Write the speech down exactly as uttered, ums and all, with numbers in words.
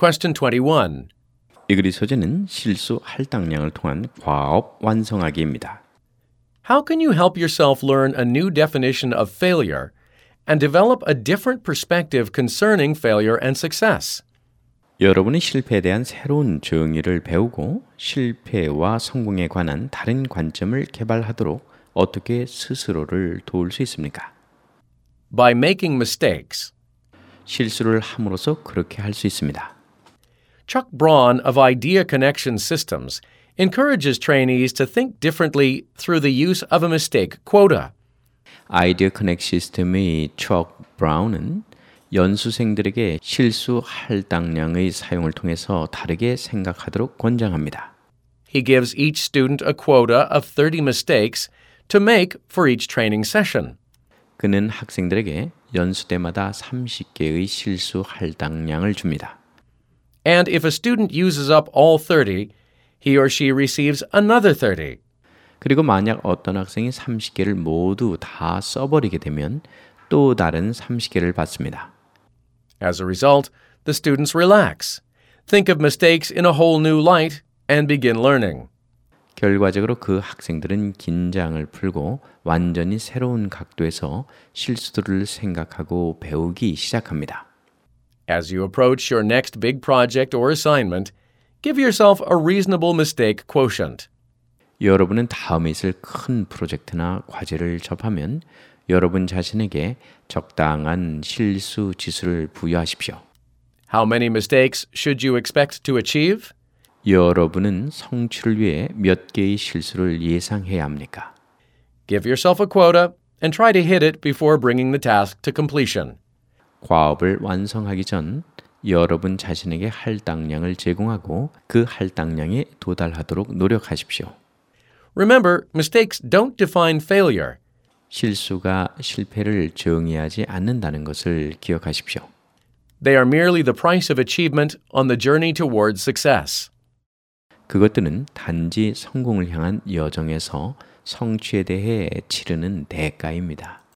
Question twenty-one. 이 글의 소재는 실수 할당량을 통한 과업 완성하기입니다. How can you help yourself learn a new definition of failure and develop a different perspective concerning failure and success? 여러분의 실패에 대한 새로운 정의를 배우고 실패와 성공에 관한 다른 관점을 개발하도록 어떻게 스스로를 도울 수 있습니까? By making mistakes. 실수를 함으로써 그렇게 할 수 있습니다. Chuck Braun of Idea Connection Systems encourages trainees to think differently through the use of a mistake quota. 아이디어 커넥 시스템의 척 브라운은 연수생들에게 실수 할당량의 사용을 통해서 다르게 생각하도록 권장합니다. He gives each student a quota of thirty mistakes to make for each training session. 그는 학생들에게 연수 때마다 삼십 개의 실수 할당량을 줍니다. And if a student uses up all thirty, he or she receives another thirty. 그리고 만약 어떤 학생이 삼십 개를 모두 다 써버리게 되면 또 다른 삼십 개를 받습니다. As a result, the students relax, think of mistakes in a whole new light, and begin learning. 결과적으로 그 학생들은 긴장을 풀고 완전히 새로운 각도에서 실수들을 생각하고 배우기 시작합니다. As you approach your next big project or assignment, give yourself a reasonable mistake quotient. 여러분은 다음에 있을 큰 프로젝트나 과제를 접하면 여러분 자신에게 적당한 실수 지수를 부여하십시오. How many mistakes should you expect to achieve? 여러분은 성취를 위해 몇 개의 실수를 예상해야 합니까? Give yourself a quota and try to hit it before bringing the task to completion. 과업을 완성하기 전 여러분 자신에게 할당량을 제공하고 그 할당량에 도달하도록 노력하십시오. Remember, mistakes don't define failure. 실수가 실패를 정의하지 않는다는 것을 기억하십시오. They are merely the price of achievement on the journey towards success. 그것들은 단지 성공을 향한 여정에서 성취에 대해 치르는 대가입니다.